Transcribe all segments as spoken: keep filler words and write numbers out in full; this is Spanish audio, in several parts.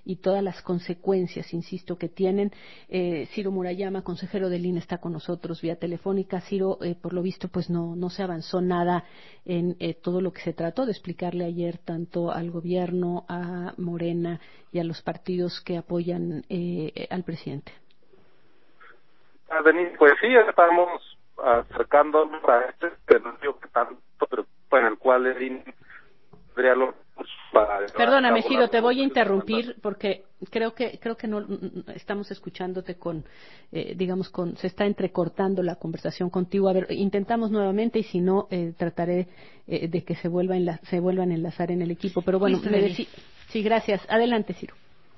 y todas las consecuencias, insisto, que tienen. Eh, Ciro Murayama, consejero del I N E, está con nosotros vía telefónica. Ciro, eh, por lo visto, pues no, no se avanzó nada en eh, todo lo que se trató de explicarle ayer tanto al gobierno, a Morena y a los partidos que apoyan eh, al presidente. Ah, Denise, pues sí, estamos acercándonos a este escenario que tanto preocupa, en el cual el I N E tendría los recursos para... Perdóname, Ciro, te voy a interrumpir porque creo que creo que no estamos escuchándote con, eh, digamos, con se está entrecortando la conversación contigo. A ver, intentamos nuevamente y si no, eh, trataré eh, de que se vuelva enla se vuelvan a enlazar en el equipo. Pero bueno, Listo, me decí sí, gracias. Adelante, Ciro.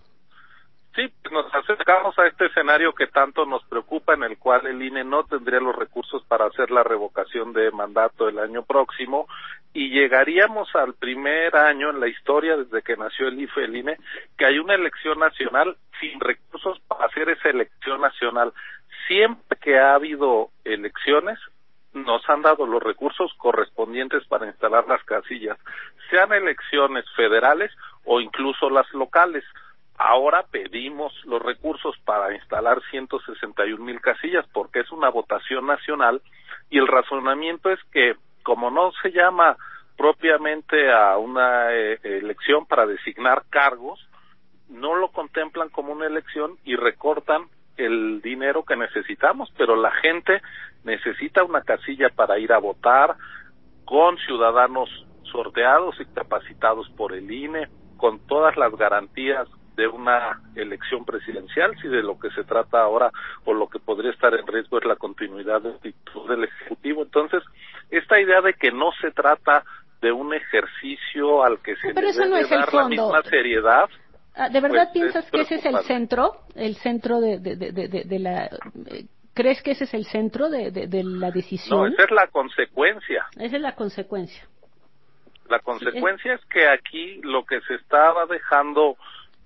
Sí, nos acercamos a este escenario que tanto nos preocupa, en el cual el I N E no tendría los recursos para hacer la revocación de mandato el año próximo, y llegaríamos al primer año en la historia desde que nació el I F E, el I N E, que hay una elección nacional sin recursos para hacer esa elección nacional. Siempre que ha habido elecciones, nos han dado los recursos correspondientes para instalar las casillas, sean elecciones federales o incluso las locales. Ahora pedimos los recursos para instalar ciento sesenta y un mil casillas porque es una votación nacional, y el razonamiento es que como no se llama propiamente a una eh, elección para designar cargos, no lo contemplan como una elección y recortan el dinero que necesitamos, pero la gente necesita una casilla para ir a votar, con ciudadanos sorteados y capacitados por el I N E, con todas las garantías de una elección presidencial. Si de lo que se trata ahora o lo que podría estar en riesgo es la continuidad del, del Ejecutivo. Entonces, esta idea de que no se trata de un ejercicio al que se Pero le eso no debe es el dar la fondo. misma seriedad. ¿De verdad pues, piensas es que ese es el centro? ¿El centro de, de, de, de, de la... ¿Crees que ese es el centro de, de, de la decisión? No, esa es la consecuencia. Esa es la consecuencia. La consecuencia sí, es... es que aquí lo que se estaba dejando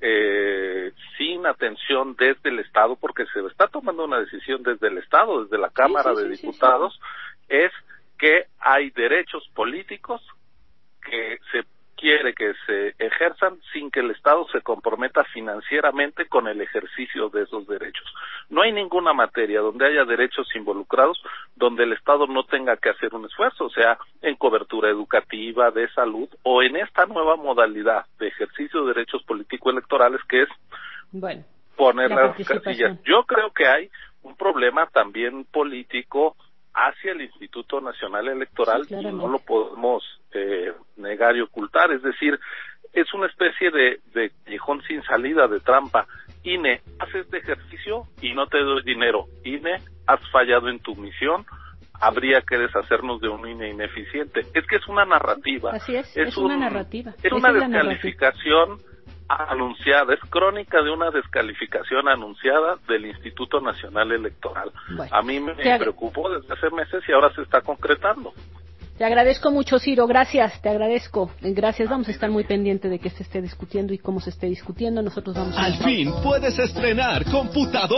eh, sin atención desde el Estado, porque se está tomando una decisión desde el Estado, desde la Cámara sí, sí, de sí, Diputados, sí, sí. es que hay derechos políticos que se quiere que se ejerzan sin que el Estado se comprometa financieramente con el ejercicio de esos derechos. No hay ninguna materia donde haya derechos involucrados donde el Estado no tenga que hacer un esfuerzo, o sea, en cobertura educativa, de salud, o en esta nueva modalidad de ejercicio de derechos político-electorales que es bueno, poner las casillas. Yo creo que hay un problema también político hacia el Instituto Nacional Electoral, sí, y no lo podemos eh, negar y ocultar. Es decir, es una especie de, de callejón sin salida, de trampa. I N E, haces este ejercicio y no te doy dinero. I N E, has fallado en tu misión, habría que deshacernos de un I N E ineficiente. Es que es una narrativa. Así es, es, es un, una narrativa. Es una descalificación anunciada, es crónica de una descalificación anunciada del Instituto Nacional Electoral. Bueno, a mí me te preocupó desde hace meses y ahora se está concretando. Te agradezco mucho, Ciro, gracias, te agradezco. Gracias, vamos a estar muy pendientes de que se esté discutiendo y cómo se esté discutiendo. Nosotros vamos a... Al fin puedes estrenar computador.